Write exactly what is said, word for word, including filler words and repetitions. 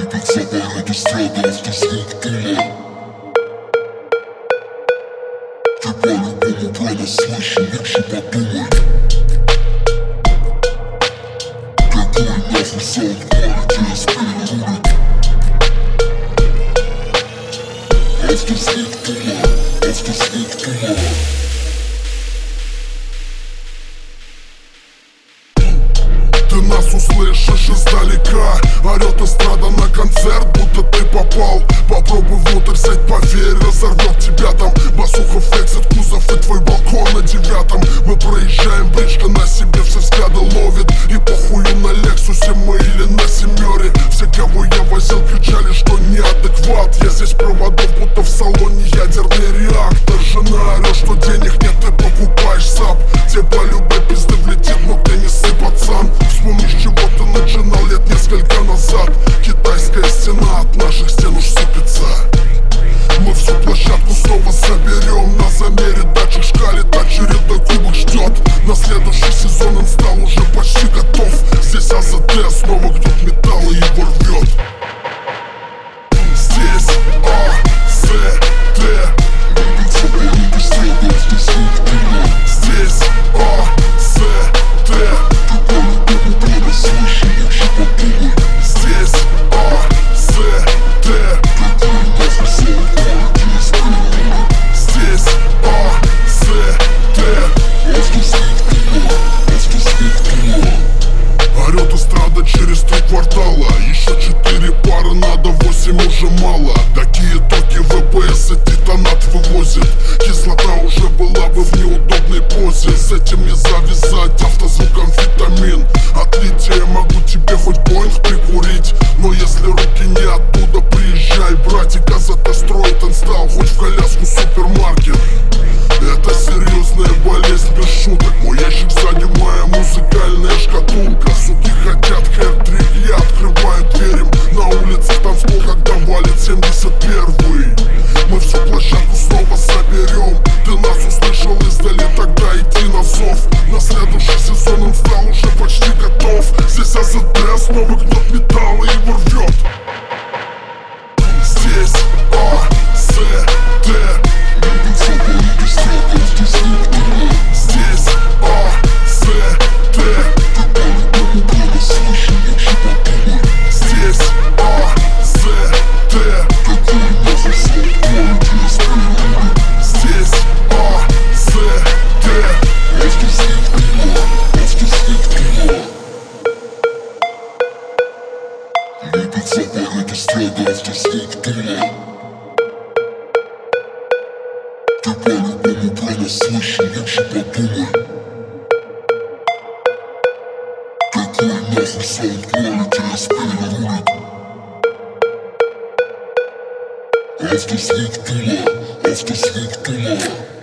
Любит собой автострада, автозвук тула. Ты по-любому про нас слышал, лучше подумай. Какой нахуй саунд quality спинрулит. Автозвук тула, автозвук тула. Ты нас услышишь издалека. Орёт эстрада на концерт, будто ты попал. Попробуй внутрь сядь, поверь, разорвет тебя там. Басуха флексит кузов и твой балкон на девятом. Мы проезжаем, бричка на себе все взгляды ловит. И похую на Лексусе мы или на семере. Все, кого я возил, кричали, что неадекват. Я здесь проводов, будто в салоне ядерный реактор. Жена орёт, что денег нет, ты покупаешь сап. Тебе по-любе пизды влетит, но ты не ссы, пацан. Вспомни, с чего ты начинал лет несколько назад. Китайская стена от наших стен уж сыпется. Мы всю площадку снова соберем. На замере датчик шкалит, очередной кубок ждет. На следующий сезон он стал уже почти готов. Здесь АЗТ снова гнет металл и его рвет. Здесь А, З, Т. Здесь А, З, Т. Здесь А, З, Т. Здесь А, З, Т. Орёт эстрада через три квартала. Еще четыре пары надо, восемь уже мало. Такие токи ВПС и титанат вывозит. Кислота уже была бы в неудобной позе. С этим не завязать, автозвук амфетамин. От лития могу тебе хоть поинт прикурить. Но если руки не оттуда, приезжай, братик. АЗТ строит инсталл, хоть в коляску супермаркет. Это серьезная болезнь, без шуток. Мой ящик сзади, моя музыкальная шкатулка. Суки хотят хэт-трик, я открываю двери. На улицах танцпол, когда валит семьдесят первый. Мы всю площадку снова соберем. Ты нас услышал издали, тогда иди на зов. На следующий сезон он стал уже почти готов. Здесь АЗТ снова гнет металл и его рвет. Здесь А, З, Т. Здесь А, З, Т. Здесь А, З, Т. Здесь А, З, Т. Любит собой автострада, автозвук тула. Ты по-любому про нас слышал, лучше подумай. Какой нахуй саунд quality спинрулит. Автозвук тула, автозвук тула.